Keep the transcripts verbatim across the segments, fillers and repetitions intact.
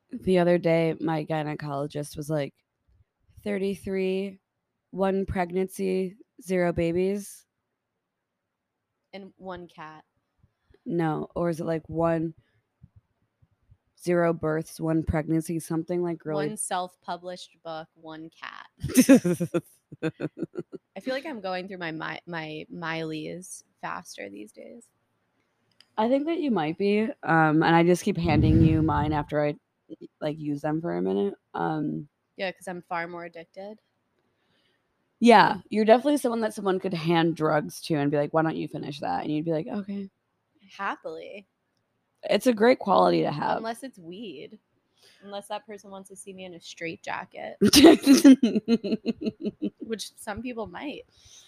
the other day, my gynecologist was like, thirty-three, one pregnancy, zero babies. And one cat. No, or is it like one, zero births, one pregnancy, something like really. One self-published book, one cat. I feel like I'm going through my my my Miley's faster these days. I think that you might be, um, and I just keep handing you mine after I like use them for a minute. Um, Yeah, because I'm far more addicted. yeah, you're definitely someone that someone could hand drugs to and be like, "Why don't you finish that?" And you'd be like, "Okay." Happily. It's a great quality to have. Unless it's weed. Unless that person wants to see me in a straitjacket. Which some people might.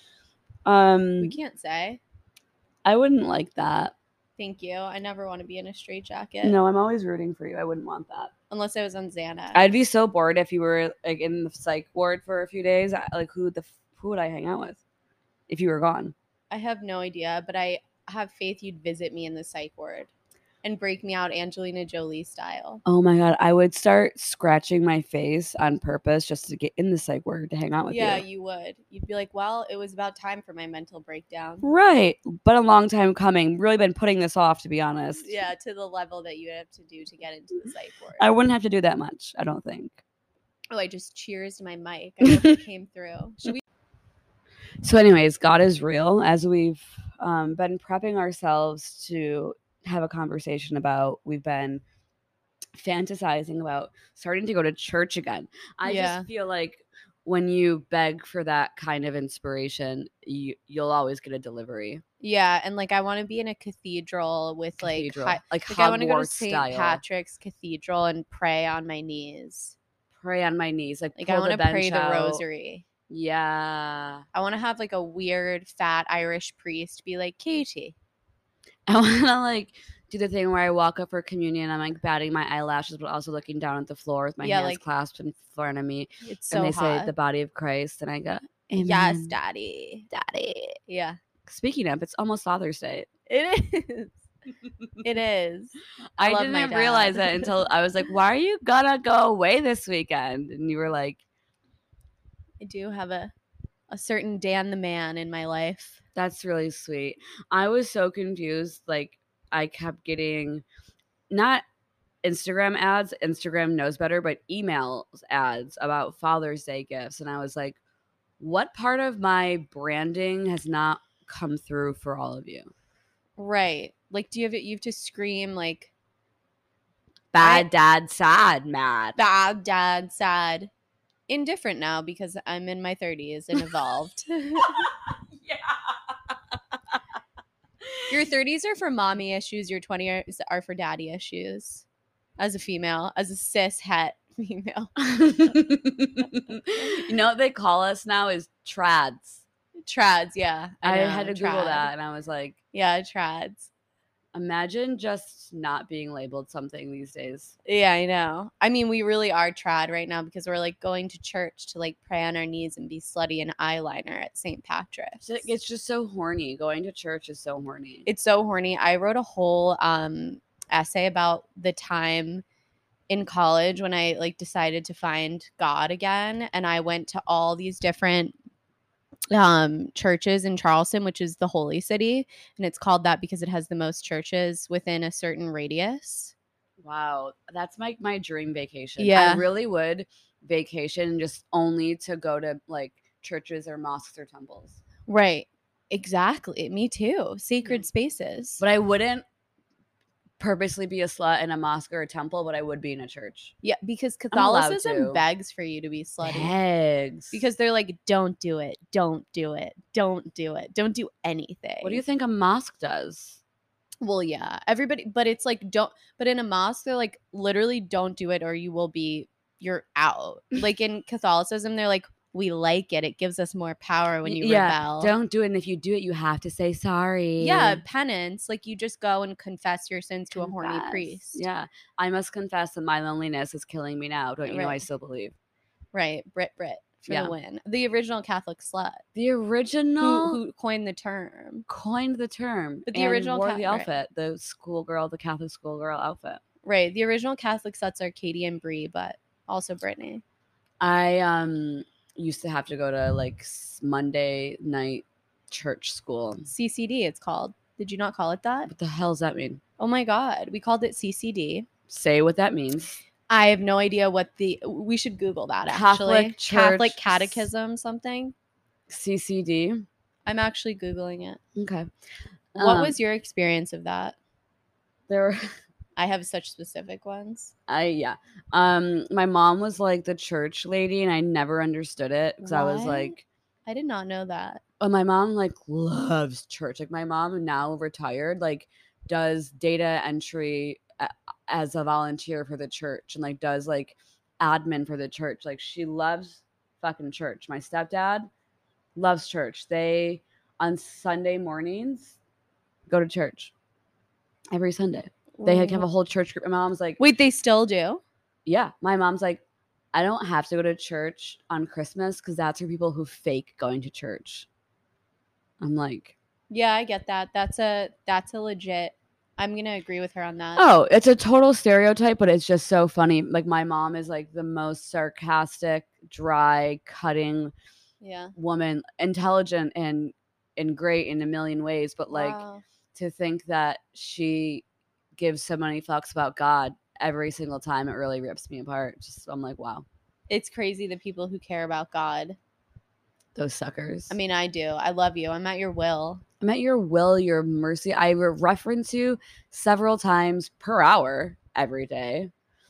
um, We can't say. I wouldn't like that. Thank you. I never want to be in a straitjacket. No, I'm always rooting for you. I wouldn't want that. Unless I was on Xanax. I'd be so bored if you were like in the psych ward for a few days. Like, who the who would I hang out with if you were gone? I have no idea, but I have faith you'd visit me in the psych ward and break me out Angelina Jolie style. Oh my god, I would start scratching my face on purpose just to get in the psych ward to hang out with yeah, you. Yeah, you would. You'd be like, well, it was about time for my mental breakdown. Right, but a long time coming. Really been putting this off, to be honest. Yeah, to the level that you have to do to get into the psych ward. I wouldn't have to do that much, I don't think. Oh, I just cheers my mic. I hope it came through. Should we? So anyways, God is real. As we've um, been prepping ourselves to have a conversation about, we've been fantasizing about starting to go to church again. I Yeah. just feel like when you beg for that kind of inspiration, you, you'll always get a delivery. Yeah, and like I want to be in a cathedral with Cathedral. like hi- like, like I want to go to Hogwarts Saint style. Patrick's Cathedral and pray on my knees. Pray on my knees, like Like pull I want the to pray bench the out. rosary. Yeah. I want to have like a weird fat Irish priest be like, Katie. I want to like do the thing where I walk up for communion. I'm like batting my eyelashes, but also looking down at the floor with my Yeah, hands like- clasped in front of me. It's so and they hot. say the body of Christ, and I go, Amen. Yes, daddy. Daddy. Yeah. Speaking of, it's almost Father's Day. It is. It is. I, I, love my didn't dad. realize that until I was like, why are you gonna go away this weekend? And you were like, I do have a a certain Dan the man in my life. that's really sweet. I was so confused. Like, I kept getting not Instagram ads, Instagram knows better, but emails ads about Father's Day gifts. And I was like, what part of my branding has not come through for all of you? Right. Like, do you have it? You have to scream like, Bad I- dad, sad, mad. bad dad, sad. Indifferent now because I'm in my thirties and evolved. Yeah. Your thirties are for mommy issues. Your twenties are for daddy issues. As a female, as a cis het female. You know what they call us now is trads. Trads, yeah. I, know, had to Google trad. that, and I was like, Yeah, trads. imagine just not being labeled something these days. Yeah, I know. I mean, we really are trad right now because we're like going to church to like pray on our knees and be slutty in eyeliner at Saint Patrick's. It's, it's just so horny. Going to church is so horny. It's so horny. I wrote a whole um essay about the time in college when I like decided to find God again, and I went to all these different um churches in Charleston, which is the Holy City, and it's called that because it has the most churches within a certain radius. Wow, that's my my dream vacation. Yeah. I really would vacation just only to go to like churches or mosques or temples. Right. Exactly. Me too. Sacred spaces. But I wouldn't purposely be a slut in a mosque or a temple, but I would be in a church. Yeah, because I'm allowed Catholicism to. begs for you to be slutty. Eggs. Because they're like, don't do it, don't do it, don't do it, don't do anything. What do you think a mosque does? Well, yeah, everybody, but it's like, don't, but in a mosque, they're like, literally, don't do it or you will be, you're out. Like in Catholicism, they're like, we like it. It gives us more power when you yeah, rebel. Don't do it. And if you do it, you have to say sorry. Yeah, penance. Like you just go and confess your sins to Confess. a horny priest. Yeah. I must confess that my loneliness is killing me now. Don't you know I Right. still believe? Right. Brit Brit for Yeah. the win. The original Catholic slut. The original Who, who coined the term. coined the term. But the and original wore Ca- the right. outfit, the schoolgirl, the Catholic schoolgirl outfit. Right. The original Catholic sets are Katie and Bree, but also Brittany. I um used to have to go to like Monday night church school. C C D, it's called. Did you not call it that? What the hell does that mean? Oh my God. We called it C C D. Say what that means. I have no idea what the, we should Google that actually. Catholic Church, Catholic Catechism something. C C D. I'm actually Googling it. Okay. What Um, was your experience of that? There were I have such specific ones. I yeah. Um my mom was like the church lady and I never understood it because I was What? like I did not know that. oh, my mom like loves church. Like my mom now retired like does data entry a- as a volunteer for the church and like does like admin for the church. Like she loves fucking church. My stepdad loves church. They on Sunday mornings go to church every Sunday. They like, have a whole church group. My mom's like, Wait, they still do? yeah. My mom's like, I don't have to go to church on Christmas because that's for people who fake going to church. I'm like, Yeah, I get that. That's a that's a legit. I'm gonna agree with her on that. oh, it's a total stereotype, but it's just so funny. Like my mom is like the most sarcastic, dry, cutting Yeah. woman, intelligent and and great in a million ways, but like Wow. to think that she gives so many fucks about God every single time, it really rips me apart. Just I'm like, wow, It's crazy the people who care about God. those suckers. I mean, I do. I love you. I'm at your will. I'm at your will, your mercy. I re- reference you several times per hour every day.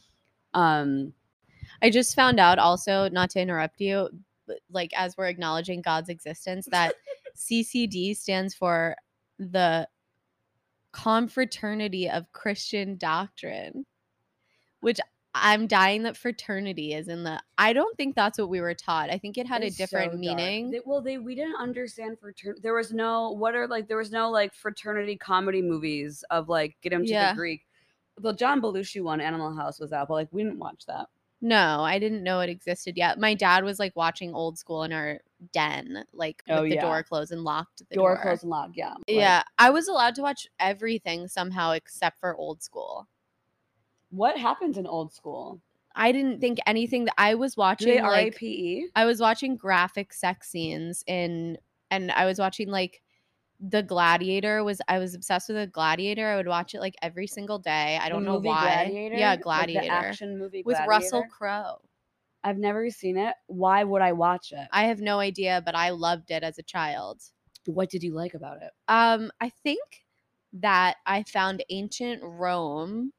Um, I just found out also, not to interrupt you, but like as we're acknowledging God's existence, that C C D stands for the Confraternity of Christian Doctrine, which I'm dying that fraternity is in the. I don't think that's what we were taught. I think it had a it's different so dark. meaning. They, well, they we didn't understand fraternity. There was no what are like there was no like fraternity comedy movies of like get him to Yeah. the Greek. The John Belushi one, Animal House, was out, but like we didn't watch that. No, I didn't know it existed yet. My dad was like watching Old School in our den, like Oh, with the yeah. door closed and locked the Door door. closed and locked. Yeah. Like, Yeah, I was allowed to watch everything somehow except for Old School. what happens in Old School? I didn't think anything that I was Do watching they R A like P E? I was watching graphic sex scenes in and I was watching like The Gladiator was I was obsessed with The Gladiator. I would watch it like every single day. I don't The know movie why. Gladiator? Yeah, Like Gladiator. the action movie with Gladiator? Russell Crowe. I've never seen it. Why would I watch it? I have no idea, but I loved it as a child. What did you like about it? Um, I think that I found ancient Rome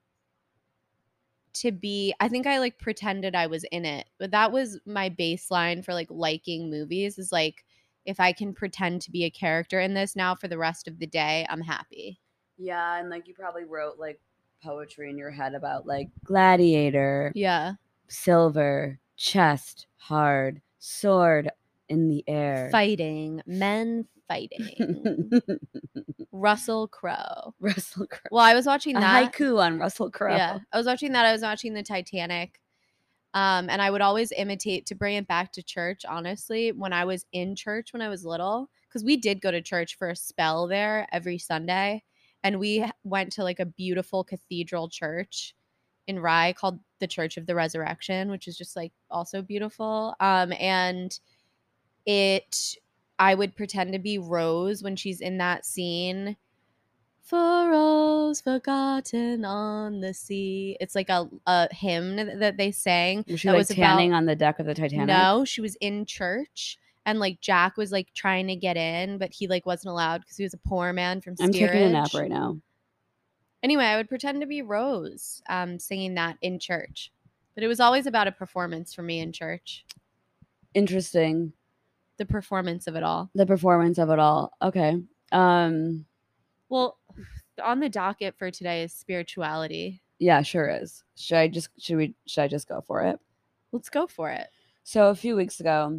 to be I think I like pretended I was in it. But that was my baseline for like liking movies is like if I can pretend to be a character in this now for the rest of the day, I'm happy. Yeah, and like you probably wrote like poetry in your head about like gladiator, Yeah. silver, chest, hard, sword in the air. Fighting, men fighting. Russell Crowe. Russell Crowe. Well, I was watching A that. haiku on Russell Crowe. Yeah, I was watching that. I was watching the Titanic. Um, and I would always imitate to bring it back to church, honestly, when I was in church when I was little, because we did go to church for a spell there every Sunday. And we went to like a beautiful cathedral church in Rye called the Church of the Resurrection, which is just like also beautiful. Um, and it, I would pretend to be Rose when she's in that scene. For Rose forgotten on the sea. It's like a, a hymn that they sang. Was she that like was tanning about, on the deck of the Titanic? No, she was in church. And like Jack was like trying to get in, but he like wasn't allowed because he was a poor man from I'm steerage. taking a nap right now. Anyway, I would pretend to be Rose, um, singing that in church. But it was always about a performance for me in church. Interesting. The performance of it all. The performance of it all. Okay. Um Well, on the docket for today is spirituality. yeah, sure is. Should I just should we should I just go for it? Let's go for it. So a few weeks ago,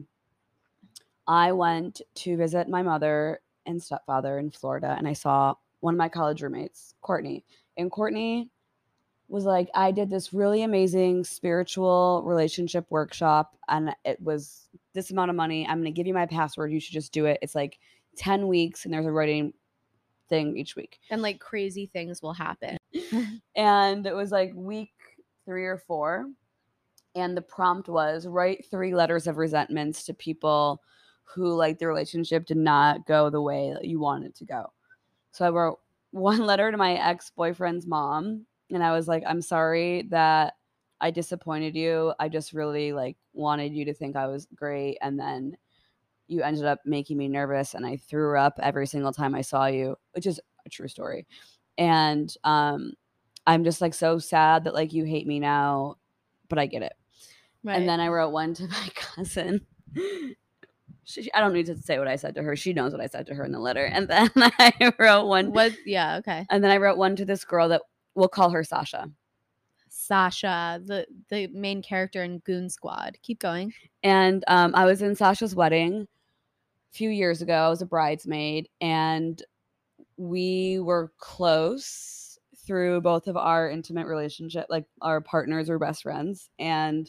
I went to visit my mother and stepfather in Florida, and I saw one of my college roommates, Courtney. And Courtney was like, I did this really amazing spiritual relationship workshop, and it was this amount of money. I'm going to give you my password. You should just do it. It's like ten weeks, and there's a writing thing each week. And like crazy things will happen. And it was like week three or four. And the prompt was write three letters of resentments to people who like the relationship did not go the way that you wanted it to go. So I wrote one letter to my ex-boyfriend's mom, and I was like, I'm sorry that I disappointed you. I just really like wanted you to think I was great, and then you ended up making me nervous, and I threw up every single time I saw you, which is a true story. And um I'm just like so sad that like you hate me now, but I get it. Right. And then I wrote one to my cousin. She, I don't need to say what I said to her. She knows what I said to her in the letter. And then I wrote one. What? Yeah. Okay. And then I wrote one to this girl that we'll call her Sasha. Sasha, the the main character in Goon Squad. Keep going. And um, I was in Sasha's wedding a few years ago. I was a bridesmaid, and we were close through both of our intimate relationship. Like our partners were best friends, and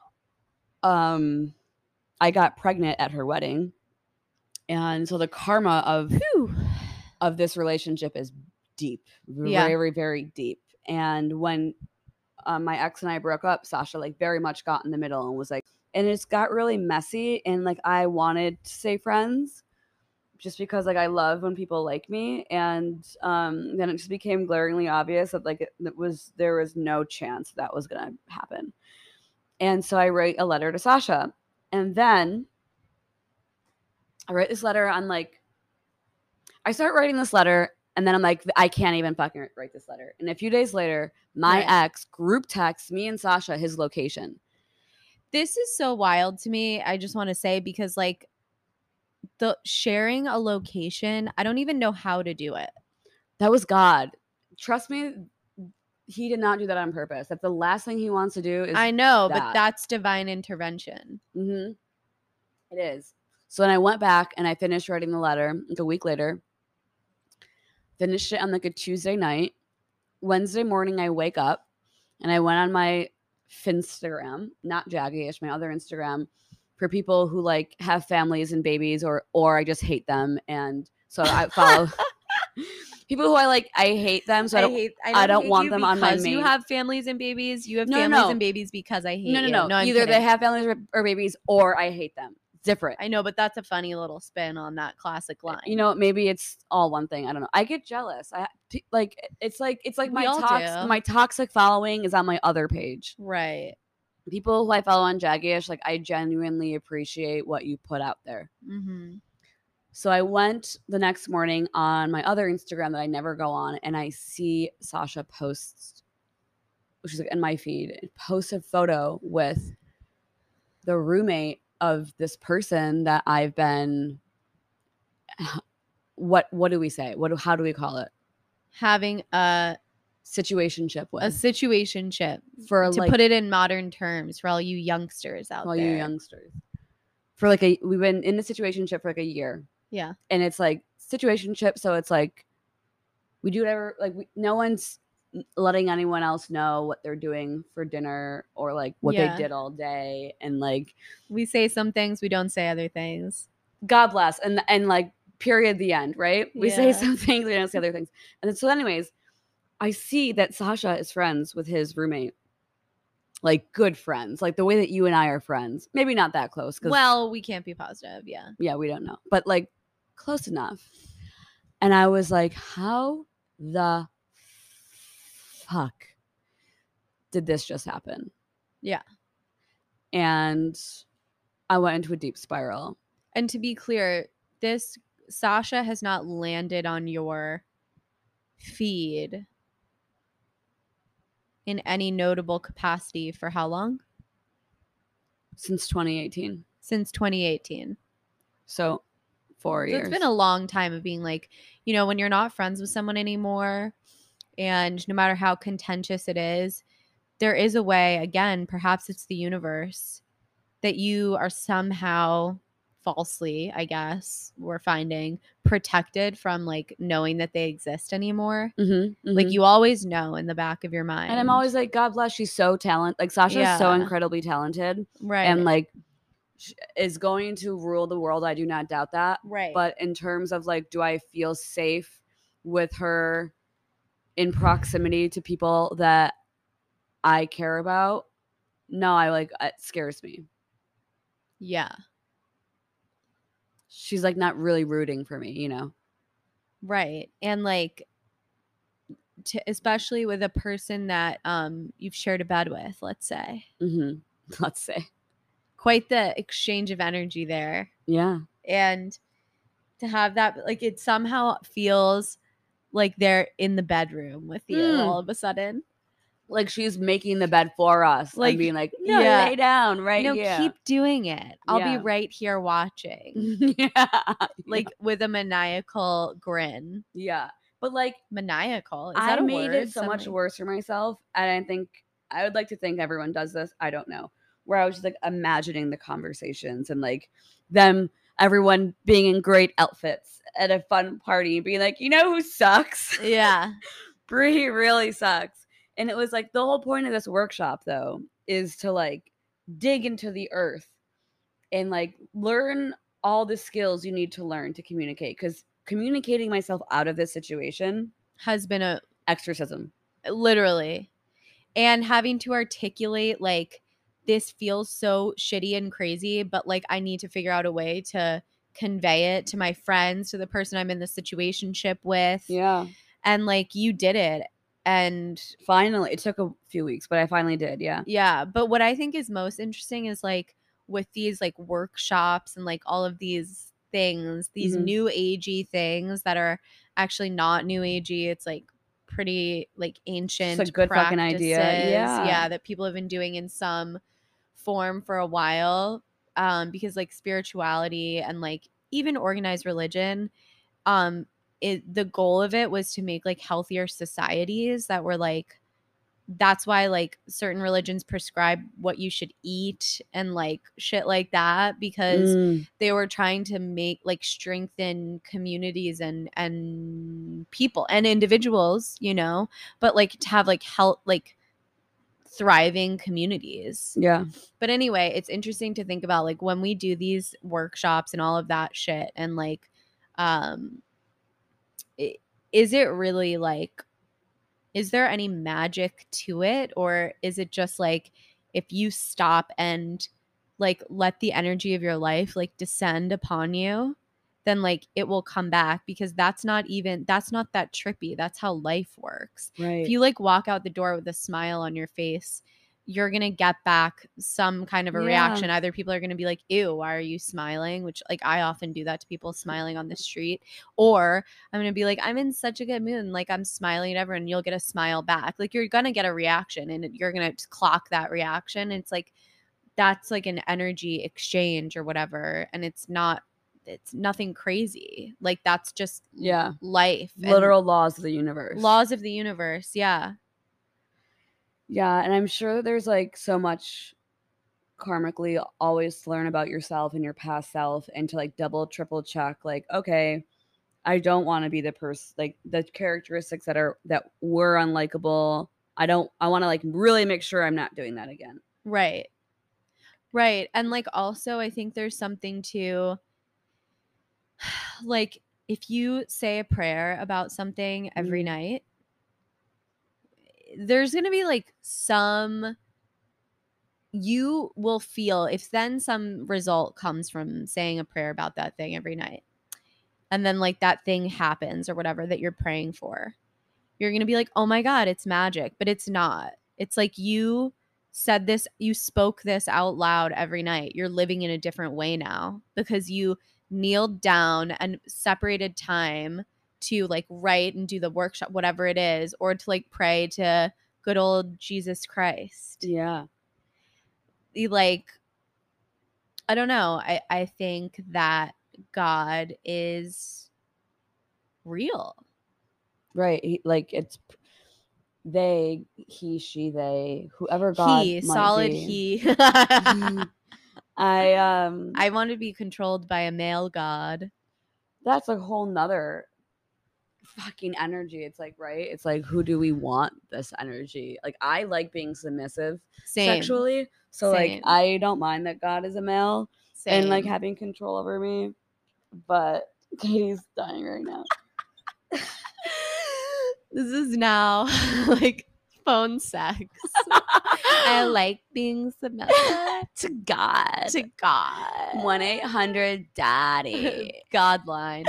um, I got pregnant at her wedding, and so the karma of Whew. of this relationship is deep, Yeah. very, very deep. And when um, my ex and I broke up, Sasha like very much got in the middle and was like, and it's got really messy. And like I wanted to stay friends just because like I love when people like me. And um, then it just became glaringly obvious that like it, it was there was no chance that was gonna happen. And so I write a letter to Sasha, and then I write this letter on like I start writing this letter. And then I'm like, I can't even fucking write this letter. And a few days later, my Right. ex group texts me and Sasha his location. This is so wild to me. I just want to say, because like the sharing a location, I don't even know how to do it. That was God. Trust me, he did not do that on purpose. That's the last thing he wants to do. Is I know, that. but that's divine intervention. Mm-hmm. It is. So then I went back and I finished writing the letter like a week later. Finished it on like a Tuesday night. Wednesday morning, I wake up and I went on my Finstagram, not Jaggyish, my other Instagram, for people who like have families and babies, or or I just hate them, and so I follow people who I like. I hate them, so I don't. I, hate, I don't hate want you them on my because main. you have families and babies. You have No, no, families no. and babies because I hate no, no, you. no, No, I'm Either kidding. they have families or, or babies, or I hate them. Different. I know, but that's a funny little spin on that classic line. You know, maybe it's all one thing. I don't know. I get jealous. I like it's like it's like We my all tox do. my toxic following is on my other page. Right. People who I follow on Jaggyish, like I genuinely appreciate what you put out there. Mm-hmm. So I went the next morning on my other Instagram that I never go on, and I see Sasha post, which is like in my feed, post a photo with the roommate of this person that I've been. What what do we say? What how do we call it? Having a Situationship with a situationship, for to like put it in modern terms for all you youngsters out all there. you youngsters. For like a we've been in the situationship for like a year. Yeah. And it's like situationship, so it's like we do whatever, like we, no one's letting anyone else know what they're doing for dinner or like what Yeah. they did all day, and like We say some things, we don't say other things. God bless, and and like period, the end, right? We say Yeah. some things, we don't say other things. And then, so anyways, I see that Sasha is friends with his roommate. Like good friends, like the way that you and I are friends. Maybe not that close. Well, we can't be positive. Yeah. Yeah, we don't know. But like close enough. And I was like, how the fuck did this just happen? Yeah. And I went into a deep spiral. And to be clear, this Sasha has not landed on your feed in any notable capacity for how long? Since twenty eighteen. Since twenty eighteen. So four So years. it's been a long time of being like, you know, when you're not friends with someone anymore, and no matter how contentious it is, there is a way, again, perhaps it's the universe, that you are somehow falsely, I guess, we're finding, protected from like knowing that they exist anymore. Mm-hmm, mm-hmm. Like you always know in the back of your mind. And I'm always like, God bless, she's so talented. Like Sasha is so Yeah. incredibly talented. right. And like sh- is going to rule the world. I do not doubt that. right. But in terms of like, do I feel safe with her in proximity to people that I care about, no, I like it scares me. Yeah. She's like not really rooting for me, you know? Right. And like, to, especially with a person that um you've shared a bed with, let's say. Mm-hmm. Let's say. Quite the exchange of energy there. Yeah. And to have that, like, it somehow feels like they're in the bedroom with you Mm. all of a sudden. Like she's making the bed for us Like, and being like, no, yeah. lay down right no, here. keep doing it. I'll Yeah. be right here watching. Yeah. Like with a maniacal grin. Yeah. But like Maniacal. Is I that a made word? it so Somebody... much worse for myself. And I think I would like to think everyone does this. I don't know. Where I was just like imagining the conversations and like them, everyone being in great outfits at a fun party, being like, you know who sucks? Yeah. Brie really sucks. And it was like the whole point of this workshop, though, is to like dig into the earth and like learn all the skills you need to learn to communicate. Because communicating myself out of this situation has been a exorcism. Literally. And having to articulate like, this feels so shitty and crazy, but like I need to figure out a way to convey it to my friends, to the person I'm in the situationship with. Yeah. And like you did it. And finally, it took a few weeks, but I finally did. Yeah. Yeah. But what I think is most interesting is like with these like workshops and like all of these things, these Mhm. new agey things that are actually not new agey. It's like pretty like ancient It's a good fucking practices. idea. Yeah. Yeah. That people have been doing in some form for a while. Um, because like spirituality and like even organized religion, um, it the goal of it was to make like healthier societies that were like, that's why like certain religions prescribe what you should eat and like shit like that, because Mm. they were trying to make like strengthen communities and and people and individuals, you know, but like to have like health, like thriving communities. Yeah. But anyway, it's interesting to think about like when we do these workshops and all of that shit and like um it, is it really like, is there any magic to it, or is it just like if you stop and like let the energy of your life like descend upon you, then like it will come back? Because that's not even that's not that trippy. That's how life works. Right. If you like walk out the door with a smile on your face, you're gonna get back some kind of a Yeah. reaction. Either people are gonna be like, ew, why are you smiling? Which like I often do that to people smiling on the street. Or I'm gonna be like, I'm in such a good mood and like I'm smiling at everyone, and you'll get a smile back. Like you're gonna get a reaction and you're gonna clock that reaction. And it's like that's like an energy exchange or whatever. And it's not it's nothing crazy. Like that's just Yeah. life. and Literal laws of the universe. laws of the universe. Yeah. Yeah, and I'm sure there's like so much karmically always to learn about yourself and your past self, and to like double triple check like, okay, I don't want to be the person, like the characteristics that are that were unlikable. I don't I want to like really make sure I'm not doing that again. Right. Right. And like also I think there's something to like if you say a prayer about something every Mm. night, there's going to be like some, you will feel if then some result comes from saying a prayer about that thing every night. And then like that thing happens or whatever that you're praying for. You're going to be like, "Oh my God, it's magic." But it's not. It's like you said this, you spoke this out loud every night. You're living in a different way now because you kneeled down and separated time to like write and do the workshop, whatever it is, or to like pray to good old Jesus Christ. Yeah. You like, I don't know. I, I think that God is real. Right. He, like it's they, he, she, they, whoever God He, might solid be. he. I um I want to be controlled by a male god. That's a whole nother fucking energy. It's like, right? It's like, who do we want this energy? Like, I like being submissive Same. sexually. So Same. like I don't mind that God is a male Same. and like having control over me. But Katie's dying right now. This is now like phone sex. I like being submissive to God. to God. one eight hundred daddy. Godline.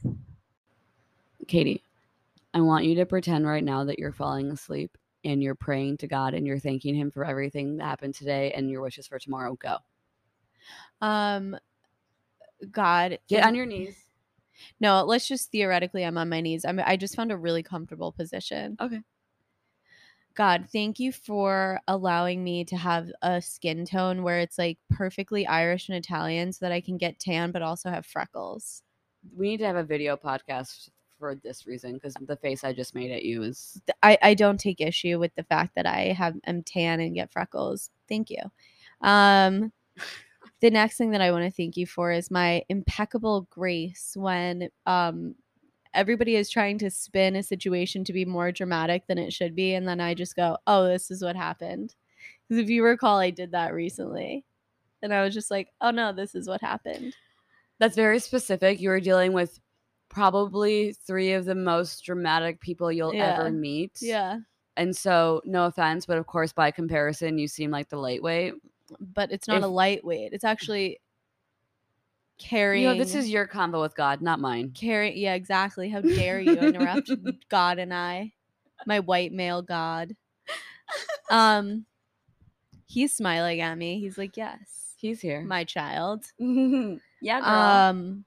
Katie, I want you to pretend right now that you're falling asleep and you're praying to God and you're thanking him for everything that happened today and your wishes for tomorrow. Go. Um, God. Get in- on your knees. No, let's just theoretically, I'm on my knees. I'm, I just found a really comfortable position. Okay. God, thank you for allowing me to have a skin tone where it's like perfectly Irish and Italian so that I can get tan but also have freckles. We need to have a video podcast for this reason because the face I just made at you is... I, I don't take issue with the fact that I have am tan and get freckles. Thank you. Um, the next thing that I want to thank you for is my impeccable grace when um everybody is trying to spin a situation to be more dramatic than it should be. And then I just go, oh, this is what happened. Because if you recall, I did that recently. And I was just like, oh, no, this is what happened. That's very specific. You were dealing with probably three of the most dramatic people you'll Yeah. ever meet. Yeah. And so, no offense, but of course, by comparison, you seem like the lightweight. But it's not If- a lightweight. It's actually carrying. You know, this is your combo with God, not mine. Carry, yeah, exactly. How dare you interrupt God and I, my white male God. Um, he's smiling at me. He's like, yes, He's here. my child. Yeah, girl. Um,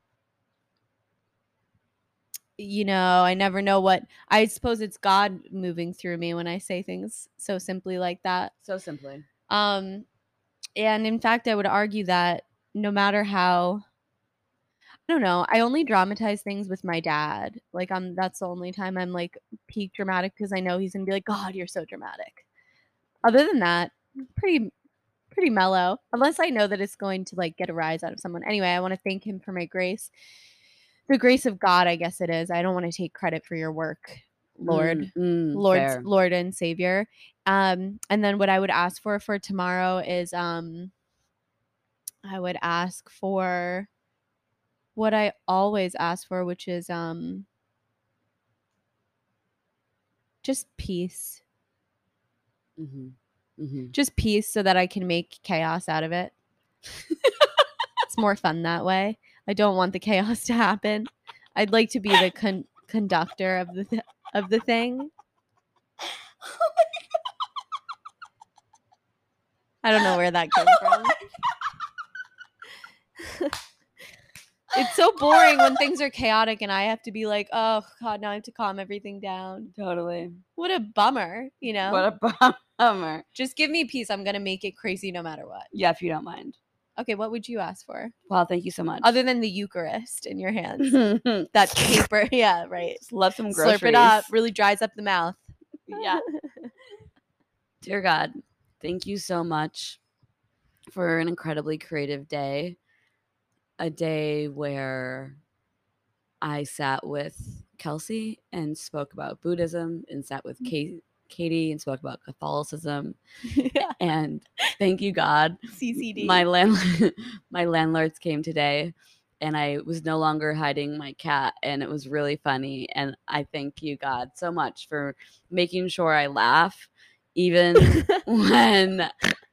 you know, I never know what. I suppose it's God moving through me when I say things so simply like that. So simply. Um, and in fact, I would argue that no matter how. I don't know. I only dramatize things with my dad. Like I'm that's the only time I'm like peak dramatic because I know he's gonna be like, God, you're so dramatic. Other than that, pretty pretty mellow. Unless I know that it's going to like get a rise out of someone. Anyway, I want to thank him for my grace. The grace of God, I guess it is. I don't want to take credit for your work, Lord. Mm, mm, Lord fair. Lord and Savior. Um, and then what I would ask for for tomorrow is um I would ask for what I always ask for, which is um just peace. Mm-hmm. Mm-hmm. Just peace so that I can make chaos out of it. It's more fun that way. I don't want the chaos to happen. I'd like to be the con- conductor of the th- of the thing. I don't know where that came from. It's so boring when things are chaotic and I have to be like, oh God, now I have to calm everything down. Totally. What a bummer, you know? What a bummer. Just give me peace. I'm going to make it crazy no matter what. Yeah, if you don't mind. Okay, what would you ask for? Well, thank you so much. Other than the Eucharist in your hands. That paper. Yeah, right. Just love some groceries. Slurp it up. Really dries up the mouth. Yeah. Dear God, thank you so much for an incredibly creative day. A day where I sat with Kelsey and spoke about Buddhism and sat with Kate, Katie and spoke about Catholicism. Yeah. And thank you, God. C C D. My land, my landlords came today and I was no longer hiding my cat and it was really funny. And I thank you, God, so much for making sure I laugh even when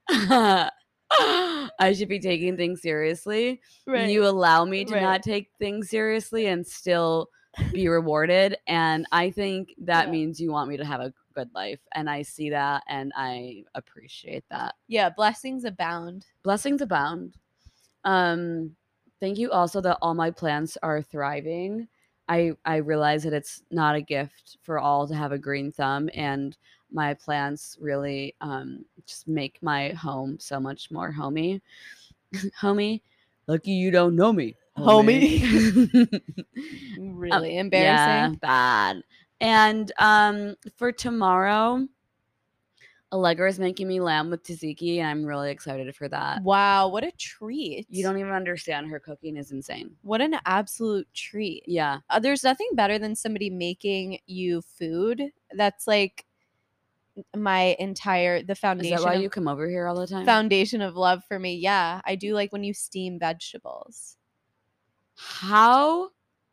I should be taking things seriously. Right. You allow me to Right. not take things seriously and still be rewarded. And I think that Yeah. means you want me to have a good life. And I see that and I appreciate that. Yeah, blessings abound. Blessings abound. Um, thank you also that all my plants are thriving. I, I realize that it's not a gift for all to have a green thumb, and my plants really um, just make my home so much more homey. Homey, lucky you don't know me, homie. Really Um, embarrassing. Yeah, bad. And um, for tomorrow, Allegra is making me lamb with tzatziki, and I'm really excited for that. Wow, what a treat. You don't even understand. Her cooking is insane. What an absolute treat. Yeah. Uh, there's nothing better than somebody making you food. That's like my entire the Is foundation that why of, you come over here all the time? foundation of love for me. Yeah, I do like when you steam vegetables. How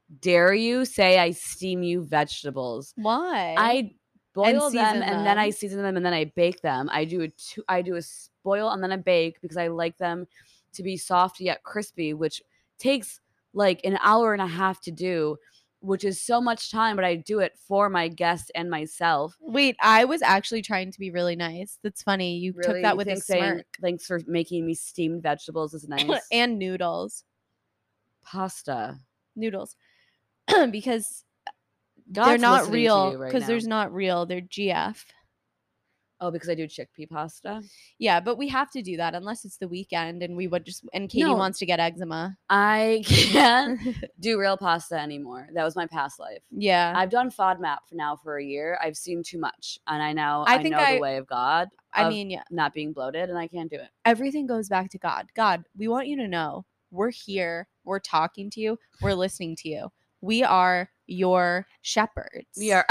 dare you say I steam you vegetables? Why? I boil them season and then I them. season them and then I bake them. I do a two, I do a s- boil and then I bake because I like them to be soft yet crispy, which takes like an hour and a half to do, which is so much time, but I do it for my guests and myself. Wait, I was actually trying to be really nice. That's funny. You Really, took that you with a think saying smirk. thanks for making me steamed vegetables is nice? And noodles. Pasta. Noodles. Because God's they're not listening to real. you right Because now. there's not real. They're G F. Oh, because I do chickpea pasta. Yeah, but we have to do that unless it's the weekend and we would just and Katie No. wants to get eczema. I can't do real pasta anymore. That was my past life. Yeah. I've done FODMAP for now for a year. I've seen too much, and I now I I, think know I- the way of God. I of mean, yeah. not being bloated, and I can't do it. Everything goes back to God. God, we want you to know we're here. We're talking to you. We're listening to you. We are your shepherds. We are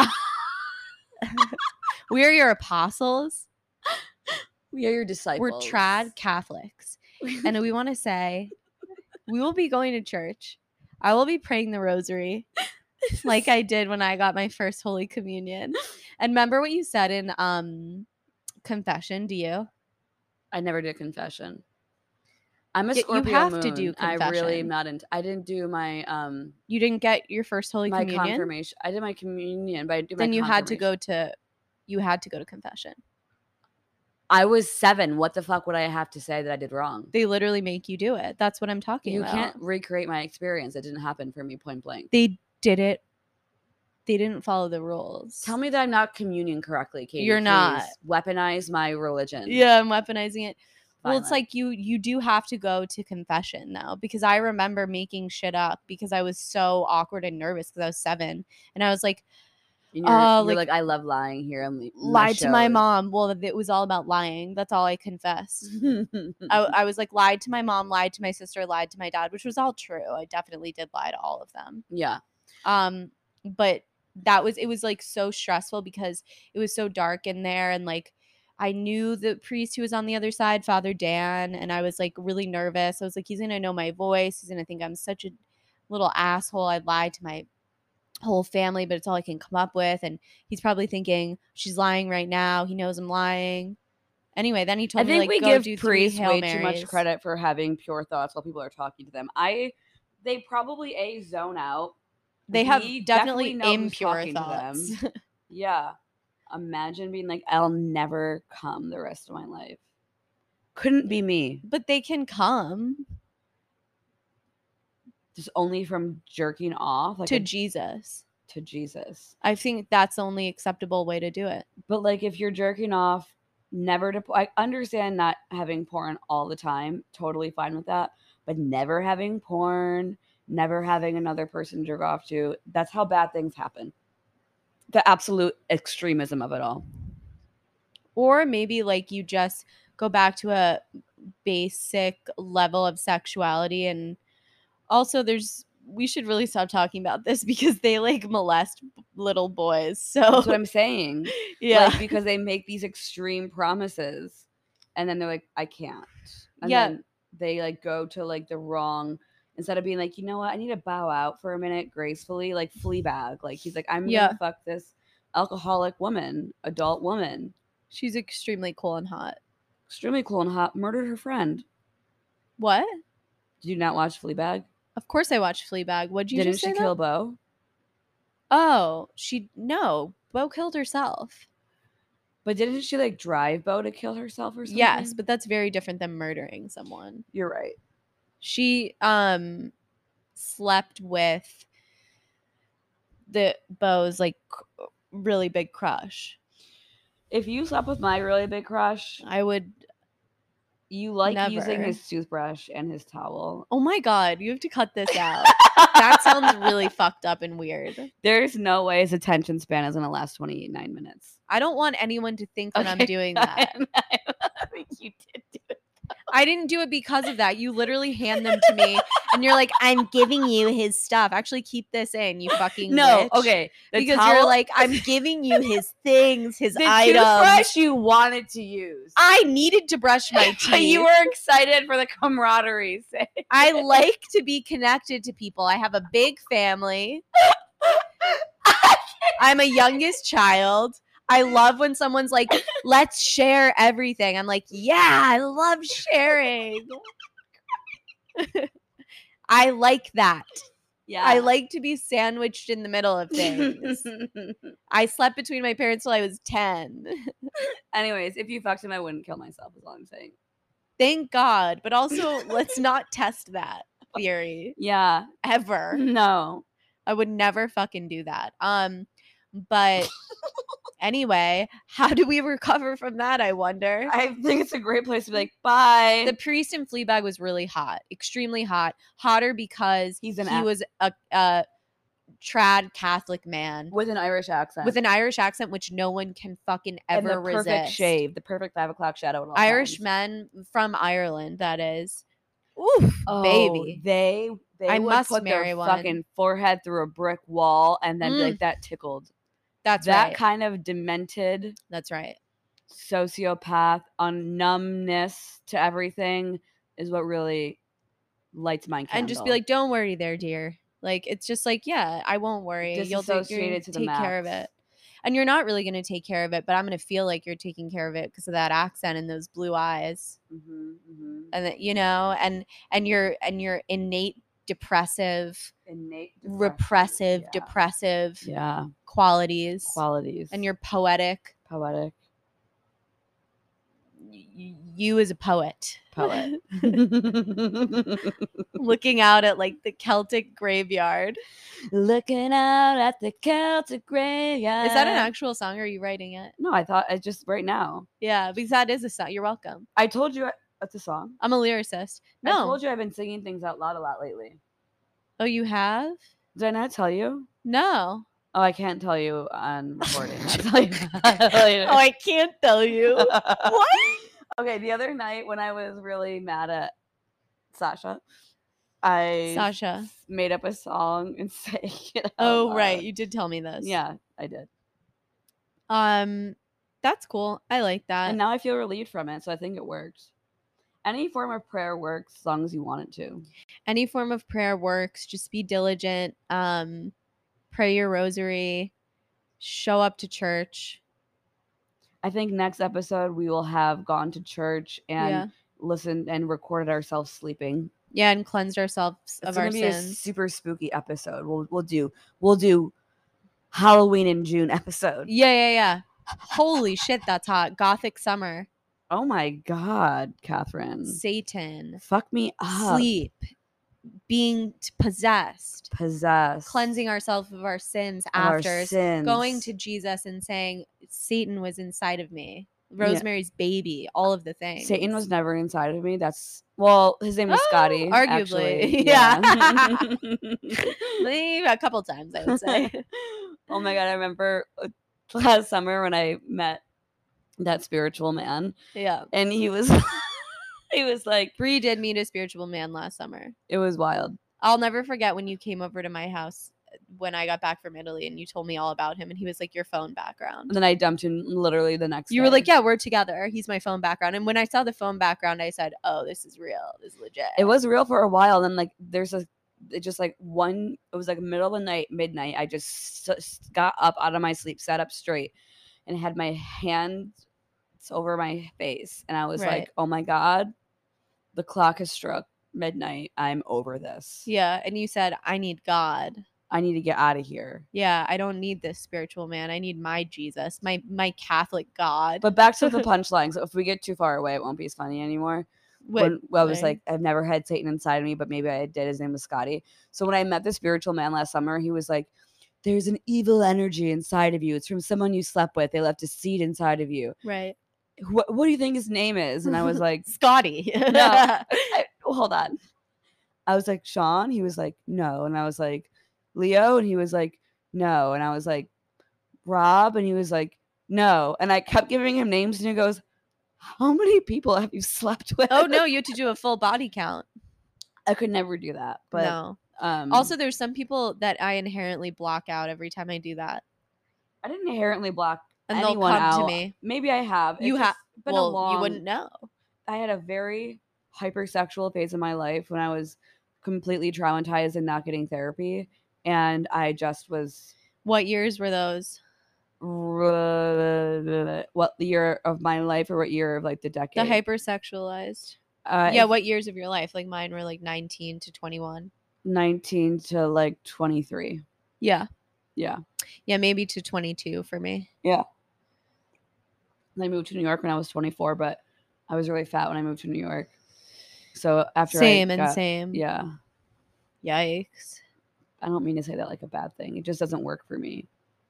We are your apostles. we are your disciples. We're trad Catholics. And we want to say we will be going to church. I will be praying the rosary like I did when I got my first Holy Communion. And remember what you said in um confession, do you? I never did confession. I'm a Y- you Scorpio have moon. to do I really confession. am not into. I didn't do my um You didn't get your first Holy my Communion? confirmation. I did my communion, but I did my Then you had to confirmation. go to you had to go to confession. I was seven. What the fuck would I have to say that I did wrong? They literally make you do it. That's what I'm talking You about. can't recreate my experience. It didn't happen for me point blank. They did it. They didn't follow the rules. Tell me that I'm not communing correctly, Katie. You're Please not. Weaponize my religion. Yeah, I'm weaponizing it. Well, Violent. it's like you you do have to go to confession now, because I remember making shit up because I was so awkward and nervous because I was seven and I was like, And you're, uh, you're like, like, I love lying here. I'm my lied to my shows." mom. Well, it was all about lying. That's all I confessed. I, I was like, lied to my mom, lied to my sister, lied to my dad, which was all true. I definitely did lie to all of them. yeah. Um, but that was it was like so stressful because it was so dark in there, and like I knew the priest who was on the other side, Father Dan, and I was like really nervous. I was like, he's gonna know my voice. He's gonna think I'm such a little asshole. I lied to my whole family, but it's all I can come up with. And he's probably thinking, she's lying right now. He knows I'm lying. Anyway, then he told I me think like we go give do three priests Hail way Marys. too much credit for having pure thoughts while people are talking to them. I they probably a zone out. They B, have definitely definitely know who's impure talking to them. thoughts. Yeah. Imagine being like, I'll never come the rest of my life. Couldn't be me. But they can come Just only from jerking off like to a- Jesus. to Jesus. I think that's the only acceptable way to do it. But like if you're jerking off, never to I understand not having porn all the time, totally fine with that. But never having porn, never having another person to jerk off to, that's how bad things happen. The absolute extremism of it all. Or maybe like you just go back to a basic level of sexuality. And also there's we should really stop talking about this because they like molest little boys. So That's what I'm saying. yeah. Like, because they make these extreme promises and then they're like, I can't. And Yeah. then they like go to like the wrong, instead of being like, you know what, I need to bow out for a minute gracefully, like Fleabag. Like he's like, I'm Yeah. gonna fuck this alcoholic woman, adult woman. She's extremely cool and hot. Extremely cool and hot, murdered her friend. What? Did you not watch Fleabag? Of course I watched Fleabag. What'd you Didn't just she say? kill That? Bo? Oh, she no. Bo killed herself. But didn't she like drive Bo to kill herself or something? Yes, but that's very different than murdering someone. You're right. She um slept with the Bo's like c- really big crush. If you slept with my really big crush, I would. you like using Never. his toothbrush and his towel. Oh my god, you have to cut this out. That sounds really fucked up and weird. There's no way his attention span is gonna last twenty-nine minutes. I don't want anyone to think that I'm Okay, doing that. I think you did do it. I didn't do it because of that. You literally hand them to me And you're like, I'm giving you his stuff. Actually, keep this in, you fucking No, witch. okay. The Because towel, you're like, I'm giving you his things, his the items. toothbrush you wanted to use. I needed to brush my teeth. But you were excited for the camaraderie. Say. I like to be connected to people. I have a big family. I'm a youngest child. I love when someone's like, let's share everything. I'm like, yeah, I love sharing. I like that. Yeah. I like to be sandwiched in the middle of things. I slept between my parents till I was ten. Anyways, if you fucked him, I wouldn't kill myself, is all I'm saying. Thank God. But also, let's not test that theory. Yeah. Ever. No. I would never fucking do that. Um, but anyway, how do we recover from that, I wonder? I think it's a great place to be like, bye. The priest in Fleabag was really hot. Extremely hot. Hotter because He's an he act- was a, a trad Catholic man. With an Irish accent. With an Irish accent, which no one can fucking and ever the perfect resist. shave. The perfect five o'clock shadow at all Irish times. men from Ireland, that is. Oof, Oh, baby. They they I would must put marry their one. fucking forehead through a brick wall and then be Mm. like, that tickled. That's that right. kind of demented That's right. sociopath on numbness to everything is what really lights my candle. And just be like, don't worry there, dear. Like, it's just like, yeah, I won't worry. You'll do, Disassociated you'll to the take care of max. it. And you're not really going to take care of it, but I'm going to feel like you're taking care of it because of that accent and those blue eyes. Mm-hmm, mm-hmm. And that, you know, and and your and your innate depressive, Innate depression. repressive, yeah. depressive yeah qualities. qualities And you're poetic. poetic Y- you as a poet. poet. Looking out at like the Celtic graveyard. Looking out at the Celtic graveyard. Is that an actual song or are you writing it? No, I thought I just right now. Yeah, because that is a song. You're welcome. I told you it's a song. I'm a lyricist. I No. told you I've been singing things out loud a lot lately. Oh, you have? Did I not tell you? No. Oh, I can't tell you on recording. I'll tell you later. Oh, I can't tell you. What? Okay, the other night when I was really mad at Sasha, I Sasha. made up a song and sang it out Oh, loud. right. You did tell me this. Yeah, I did. Um, that's cool. I like that. And now I feel relieved from it, so I think it worked. Any form of prayer works as long as you want it to. Any form of prayer works. Just be diligent. Um, pray your rosary. Show up to church. I think next episode we will have gone to church and Yeah. listened and recorded ourselves sleeping. Yeah, and cleansed ourselves It's of gonna our be sins. a super spooky episode. We'll we'll do we'll do Halloween in June episode. Yeah, yeah, yeah. Holy shit, that's hot. Gothic summer. Oh my god, Catherine. Satan. Fuck me up. Sleep. Being t- possessed. Possessed. Cleansing ourselves of our sins Of our after. sins. Going to Jesus and saying, Satan was inside of me. Rosemary's baby. All of the things. Satan was never inside of me. That's well, his name was Oh, Scotty. arguably. actually. Yeah. Maybe a couple times, I would say. Oh my god, I remember last summer when I met that spiritual man, Yeah. and he was he was like, Bree did meet a spiritual man last summer. it was wild. I'll never forget when you came over to my house when I got back from Italy and you told me all about him and he was like your phone background. And then I dumped him literally the next You day. were like, yeah, we're together. He's my phone background. And when I saw the phone background, I said, oh, this is real. This is legit. It was real for a while. Then like there's a it just like one it was like middle of the night, midnight. I just s- got up out of my sleep, sat up straight, and had my hands over my face, and I was Right. like, oh my god, the clock has struck midnight. I'm over this. Yeah. And you said, I need God. I need to get out of here. Yeah, I don't need this spiritual man. I need my Jesus, my my Catholic God. But back to the punchline. So if we get too far away, it won't be as funny anymore. Wait, when well, I was like- like, I've never had Satan inside of me, but maybe I did. His name was Scotty. So when I met the spiritual man last summer, he was like, there's an evil energy inside of you. It's from someone you slept with. They left a seed inside of you. right. What, what do you think his name is? And I was like, Scotty. no, I, hold on. I was like, Sean? He was like, no. And I was like, Leo? And he was like, no. And I was like, Rob? And he was like, no. And I kept giving him names and he goes, how many people have you slept with? Oh no, you had to do a full body count. I could never do that. But No. um, Also, there's some people that I inherently block out every time I do that. I didn't inherently block And they'll anyone come out. to me. Maybe I have. You It's have. just been Well, a long. you wouldn't know. I had a very hypersexual phase in my life when I was completely traumatized and not getting therapy, and I just was. What years were those? What year of my life, or what year of like the decade? The hypersexualized. Uh, yeah, if- what years of your life? Like mine were like nineteen to twenty-one. nineteen to like twenty-three. Yeah. Yeah. Yeah, maybe to twenty-two for me. Yeah. I moved to New York when I was twenty-four, but I was really fat when I moved to New York. So after Same I and got, same. Yeah. Yikes. I don't mean to say that like a bad thing. It just doesn't work for me.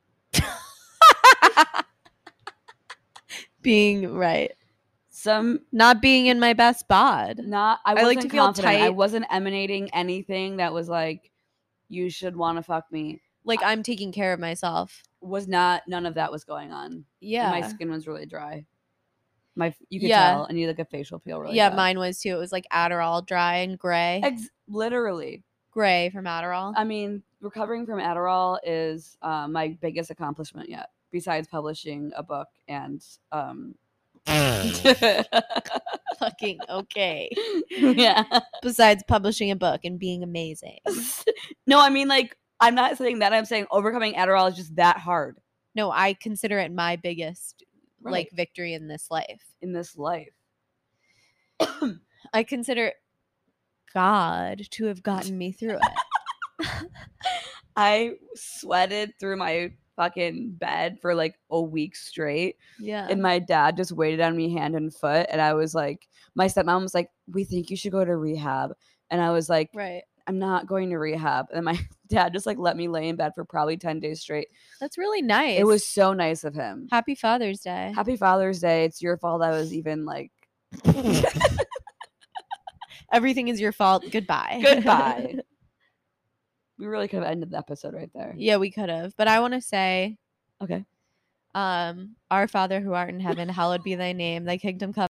Being right. Some Not being in my best bod. not I I wasn't like to feel confident. I tight. wasn't emanating anything that was like, you should want to fuck me. Like I'm taking care of myself. Was not none of that was going on. Yeah. And my skin was really dry. My you could Yeah. tell. I need like a facial peel really yeah, bad. mine was too. It was like Adderall dry and gray. Ex- literally. Gray from Adderall. I mean, recovering from Adderall is uh, my biggest accomplishment yet, besides publishing a book and um Fucking okay. yeah. Besides publishing a book and being amazing. No, I mean, like, I'm not saying that. I'm saying overcoming Adderall is just that hard No, I consider it my biggest Right. like victory in this life. in this life. I consider God to have gotten me through it. I sweated through my fucking bed for like a week straight. Yeah. And my dad just waited on me hand and foot. And I was like, my stepmom was like, we think you should go to rehab. And I was like, right. I'm not going to rehab. And my dad just like let me lay in bed for probably ten days straight. That's really nice. It was so nice of him. Happy Father's Day. Happy Father's Day. It's your fault I was even like Everything is your fault. Goodbye. goodbye. We really could have ended the episode right there. Yeah, we could have. But I want to say, Okay. um, Our Father who art in heaven, hallowed be thy name. Thy kingdom come.